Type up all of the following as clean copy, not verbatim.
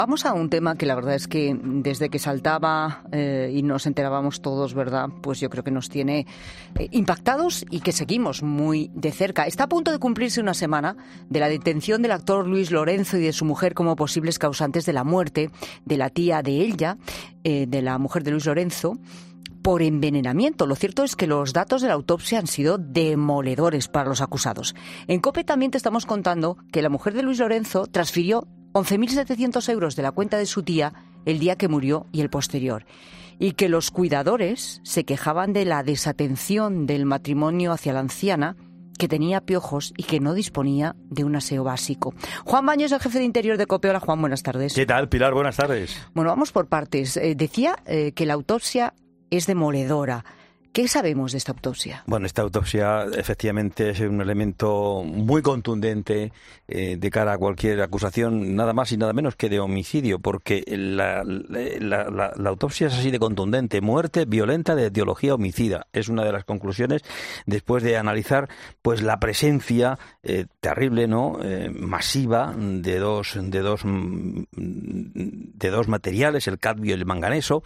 Vamos a un tema que la verdad es que desde que saltaba y nos enterábamos todos, ¿verdad? Pues yo creo que nos tiene impactados y que seguimos muy de cerca. Está a punto de cumplirse una semana de la detención del actor Luis Lorenzo y de su mujer como posibles causantes de la muerte de la tía de ella, de la mujer de Luis Lorenzo, por envenenamiento. Lo cierto es que los datos de la autopsia han sido demoledores para los acusados. En COPE también te estamos contando que la mujer de Luis Lorenzo transfirió 11.700 euros de la cuenta de su tía el día que murió y el posterior, y que los cuidadores se quejaban de la desatención del matrimonio hacia la anciana, que tenía piojos y que no disponía de un aseo básico. Juan Baños, el jefe de Interior de COPE. Hola, Juan, buenas tardes. ¿Qué tal, Pilar? Buenas tardes. Bueno, vamos por partes. Decía que la autopsia es demoledora. ¿Qué sabemos de esta autopsia? Bueno, esta autopsia efectivamente es un elemento muy contundente de cara a cualquier acusación, nada más y nada menos que de homicidio, porque la autopsia es así de contundente. Muerte violenta de etiología homicida. Es una de las conclusiones después de analizar pues la presencia terrible, ¿no? Masiva de dos materiales, el cadmio y el manganeso,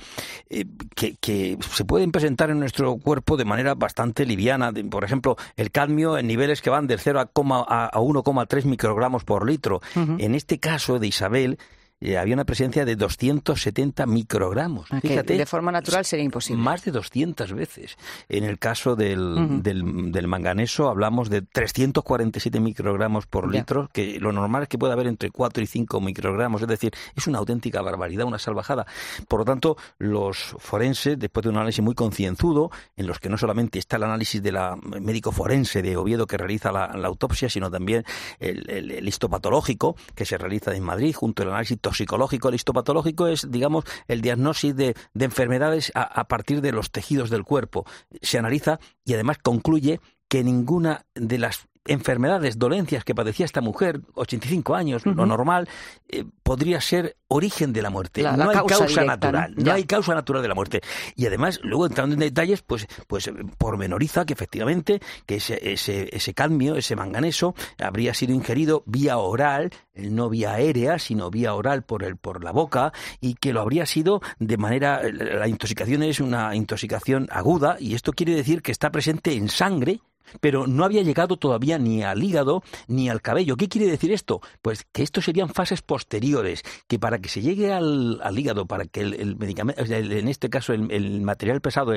que se pueden presentar en nuestro cuerpo de manera bastante liviana. Por ejemplo, el cadmio en niveles que van del 0 a 1,3 microgramos por litro. Uh-huh. En este caso de Isabel había una presencia de 270 microgramos. Okay. Fíjate, de forma natural sería imposible. Más de 200 veces. En el caso del manganeso hablamos de 347 microgramos por litro, que lo normal es que pueda haber entre 4 y 5 microgramos. Es decir, es una auténtica barbaridad, una salvajada. Por lo tanto, los forenses, después de un análisis muy concienzudo, en los que no solamente está el análisis de la médico forense de Oviedo que realiza la autopsia, sino también el histopatológico que se realiza en Madrid, junto al análisis toxicológico. El histopatológico es, digamos, el diagnóstico de enfermedades a partir de los tejidos del cuerpo. Se analiza y además concluye que ninguna de las enfermedades, dolencias que padecía esta mujer, 85 años, lo normal, podría ser origen de la muerte. No hay causa directa, natural, ¿no? No hay causa natural de la muerte. Y además, luego entrando en detalles, pues pormenoriza que efectivamente que ese cadmio, ese manganeso, habría sido ingerido vía oral, no vía aérea, sino vía oral por la boca, y que lo habría sido de manera... La intoxicación es una intoxicación aguda, y esto quiere decir que está presente en sangre, pero no había llegado todavía ni al hígado ni al cabello. ¿Qué quiere decir esto? Pues que esto serían fases posteriores, que para que se llegue al hígado, para que el medicamento, en este caso el material pesado,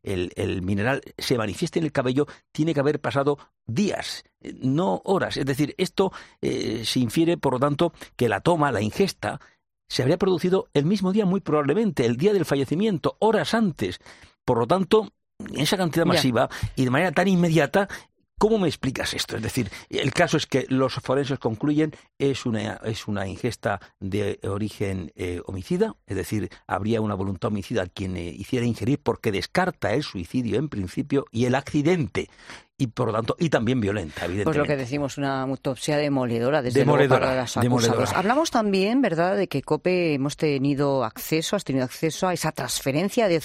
el mineral, se manifieste en el cabello, tiene que haber pasado días, no horas. Es decir, esto se infiere, por lo tanto, que la toma, la ingesta, se habría producido el mismo día, muy probablemente, el día del fallecimiento, horas antes. Por lo tanto, en esa cantidad masiva y de manera tan inmediata, ¿cómo me explicas esto? Es decir, el caso es que los forenses concluyen es una ingesta de origen homicida, es decir, habría una voluntad homicida quien hiciera ingerir, porque descarta el suicidio en principio y el accidente. Y por lo tanto, y también violenta, evidentemente. Pues lo que decimos, una autopsia demoledora, desde luego, para los acusados. Hablamos también, ¿verdad?, de que COPE has tenido acceso a esa transferencia de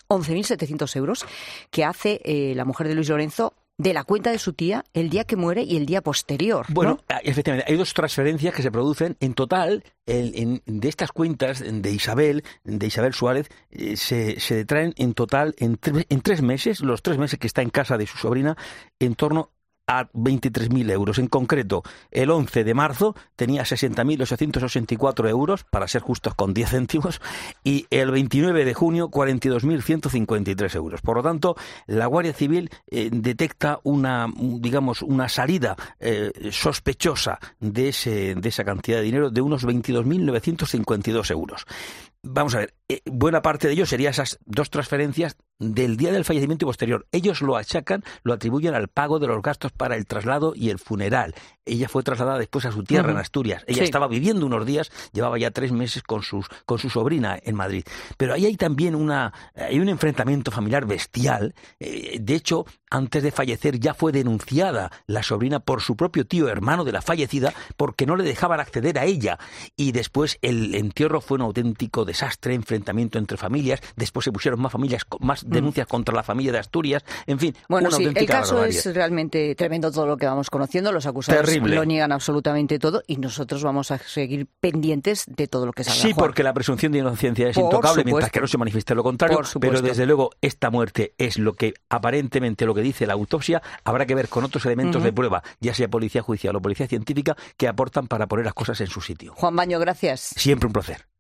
11.700 euros que hace la mujer de Luis Lorenzo de la cuenta de su tía el día que muere y el día posterior, ¿no? Bueno, efectivamente, hay dos transferencias que se producen en total. De estas cuentas de Isabel Suárez, se detraen en total en 3 meses, los 3 meses que está en casa de su sobrina, en torno a 23.000 euros. En concreto, el 11 de marzo tenía 60.884 euros, para ser justos con 10 céntimos, y el 29 de junio 42.153 euros. Por lo tanto, la Guardia Civil detecta una salida sospechosa de esa cantidad de dinero, de unos 22.952 euros. Vamos a ver, buena parte de ello sería esas dos transferencias del día del fallecimiento y posterior. Ellos lo atribuyen al pago de los gastos para el traslado y el funeral. Ella fue trasladada después a su tierra en Asturias. Ella estaba viviendo unos días, llevaba ya 3 meses con su sobrina en Madrid. Pero ahí hay también un enfrentamiento familiar bestial. De hecho, antes de fallecer ya fue denunciada la sobrina por su propio tío, hermano de la fallecida, porque no le dejaban acceder a ella. Y después el entierro fue un auténtico desastre, enfrentamiento entre familias. Después se pusieron más denuncias contra la familia de Asturias. En fin, bueno, una auténtica el caso barbaridad. Es realmente tremendo todo lo que vamos conociendo. Los acusados terrible. lo niegan absolutamente todo y nosotros vamos a seguir pendientes de todo lo que salga. Sí, Juan. porque la presunción de inocencia es Por intocable, supuesto. mientras que no se manifieste lo contrario, pero desde luego esta muerte es lo que aparentemente lo que dice la autopsia. Habrá que ver con otros elementos de prueba, ya sea policía judicial o policía científica, que aportan para poner las cosas en su sitio. Juan Baño, gracias. Siempre un placer.